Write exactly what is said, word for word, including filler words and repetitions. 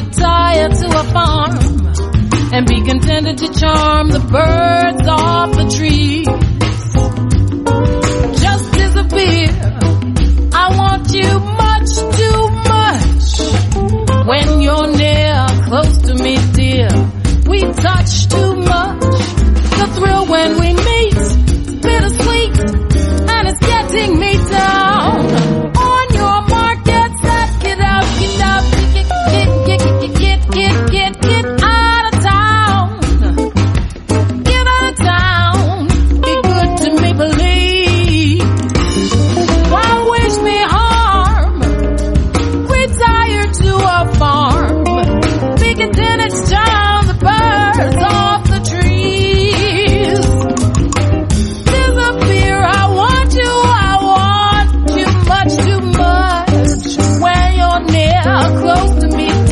retire to a farm and be contented to charm the birds off the trees. Just disappear. I want you much too much. When you're near, close to me, dear, we touch too much. The thrill when we meet, bittersweet, and it's getting me down. On your mark, get set, get out, get out, get, get, get, get, get, get, get, get out of town. Get out of town. Be good to me, believe. Why wish me harm? Retire to a farm. Be contented to charm the birds off the trees. Disappear, I want you, I want you much too much. When you're near, close to me,